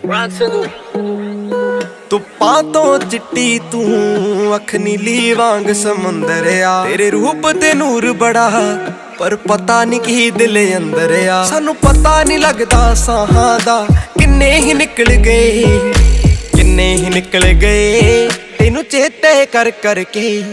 ਧੁੱਪਾਂ ਤੋਂ ਚਿੱਟੀ ਤੂੰ ਅੱਖ ਨੀਲੀ ਵਾਂਗ ਸਮੁੰਦਰ ਆ। ਤੇਰੇ ਰੂਪ ਤੇ ਨੂਰ ਬੜਾ ਪਰ ਪਤਾ ਨਹੀਂ ਕੀ ਦਿਲ ਅੰਦਰ ਆ। ਸਾਨੂੰ ਪਤਾ ਨਹੀਂ ਲੱਗਦਾ ਸਾਹਾਂ ਦਾ ਕਿੰਨੇ ਹੀ ਨਿਕਲ ਗਏ, ਕਿੰਨੇ ਹੀ ਨਿਕਲ ਗਏ ਤੈਨੂੰ ਚੇਤੇ ਕਰ ਕਰਕੇ।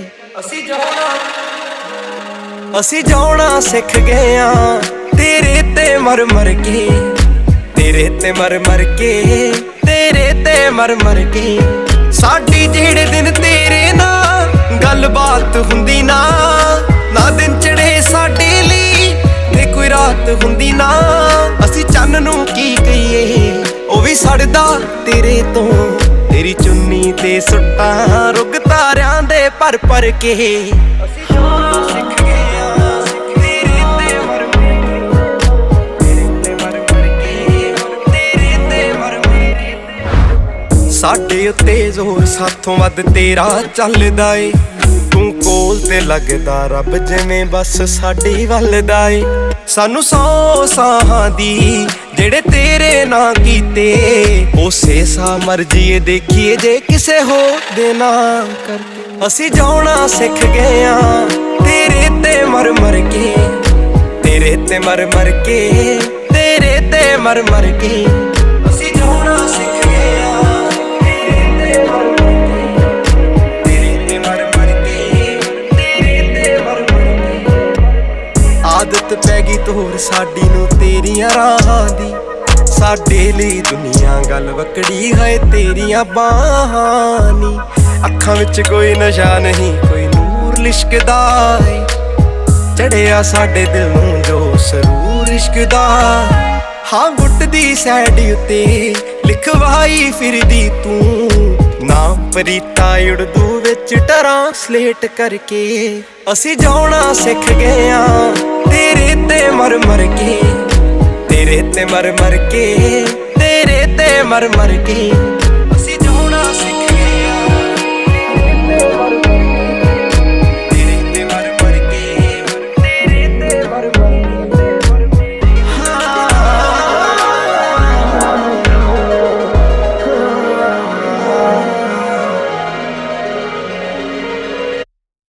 ਅਸੀਂ ਜਾਣਾ ਸਿੱਖ ਗਏ ਆ ਤੇਰੇ ਤੇ ਮਰ ਮਰ ਕੇ, ਤੇਰੇ ਤੇ ਮਰ ਮਰ ਕੇ, ਤੇਰੇ ਤੇ ਮਰ ਮਰ ਕੇ। ਸਾਡੀ ਜਿਹੜੇ ਦਿਨ ਤੇਰੇ ਨਾਲ ਗੱਲਬਾਤ ਹੁੰਦੀ ਨਾ, ਨਾ ਦਿਨ ਚੜੇ ਸਾਡੇ ਲਈ ਤੇ ਕੋਈ ਰਾਤ ਹੁੰਦੀ ਨਾ। ਅਸੀਂ ਚੰਨ ਨੂੰ ਕੀ ਕਹੀਏ ਉਹ ਵੀ ਸੜਦਾ ਤੇਰੇ ਤੋਂ, ਤੇਰੀ ਚੁੰਨੀ ਤੇ ਸੁੱਟਾਂ ਰੁੱਗ ਤਾਰਿਆਂ ਦੇ ਭਰ ਭਰ ਕੇ। ਅਸੀਂ ਜਾਣਾ ਸਿੱਖ ਗਏ ਆ ਤੇਰੇ ਤੇ ਮਰ ਮਰ ਕੇ, ਤੇਰੇ ਤੇ ਮਰ ਮਰ ਕੇ, ਤੇਰੇ ਤੇ ਮਰ ਮਰ ਕੇ। ਸਾਡੇ ਉੱਤੇ ਜ਼ੋਰ ਸਾਥੋਂ ਵੱਧ ਤੇਰਾ ਚੱਲਦਾ ਏ, ਤੂੰ ਕੋਲ ਤੇ ਲੱਗਦਾ ਰੱਬ ਜਿਵੇਂ ਬਸ ਸਾਡੀ ਵੱਲ ਦਾ ਏ। ਸਾਨੂੰ ਸੌ ਸਾਹਾਂ ਦੀ ਜਿਹੜੇ ਤੇਰੇ ਨਾਂ ਕੀਤੇ, ਉਸੇ ਸਾਹ ਮਰਜ਼ੀ ਦੇਖੀਏ ਜੇ ਕਿਸੇ ਹੋਰ ਦੇ ਨਾਂ ਕਰਕੇ। ਅਸੀਂ ਜਾਣਾ ਸਿੱਖ ਗਏ ਆ ਤੇਰੇ ਤੇ ਮਰ ਮਰ ਕੇ, ਤੇਰੇ ਤੇ ਮਰ ਮਰ ਕੇ, ਤੇਰੇ ਤੇ ਮਰ ਮਰ ਕੇ। ਅਸੀਂ ਜਾਣਾ ਸਿੱਖ ਗਏ ਆ ਤੇਰੇ ਤੇ ਮਰ ਮਰ ਕੇ, ਤੇਰੇ ਤੇ ਮਰ ਮਰ ਕੇ, ਤੇਰੇ ਤੇ ਮਰ ਮਰ ਕੇ। ਆਦਤ ਪੈ ਗਈ ਤੋਰ ਸਾਡੀ ਨੂੰ ਤੇਰੀਆਂ ਰਾਹਾਂ ਦੀ, ਸਾਡੇ ਲਈ ਦੁਨੀਆ ਗੱਲ ਵਕੜੀ ਹੈ ਤੇਰੀਆਂ ਬਾਹਾਂ ਨੀ। ਅੱਖਾਂ ਵਿੱਚ ਕੋਈ ਨਸ਼ਾ ਨਹੀਂ ਕੋਈ ਨੂਰ ਲਿਸ਼ਕਦਾ ਏ, ਚੜਿਆ ਸਾਡੇ ਦਿਲ ਨੂੰ ਜੋ ਸਰੂਰ ਇਸ਼ਕ ਦਾ। ਹਾਂ ਗੁੱਟ ਦੀ ਸਾਈਡ ਉੱਤੇ ਲਿਖਵਾਈ ਫਿਰਦੀ ਤੂੰ ਨਾਮ ਪ੍ਰੀਤਾ ਉਰਦੂ ਵਿੱਚ ਟਰਾਂਸਲੇਟ ਕਰਕੇ। ਅਸੀਂ ਜਾਣਾ ਸਿੱਖ ਗਏ ਆ ਤੇਰੇ ਤੇ ਮਰ ਮਰ ਕੇ, ਤੇਰੇ ਤੇ ਮਰ ਮਰ ਕੇ, ਤੇਰੇ ਤੇ ਮਰ ਮਰ ਕੇ।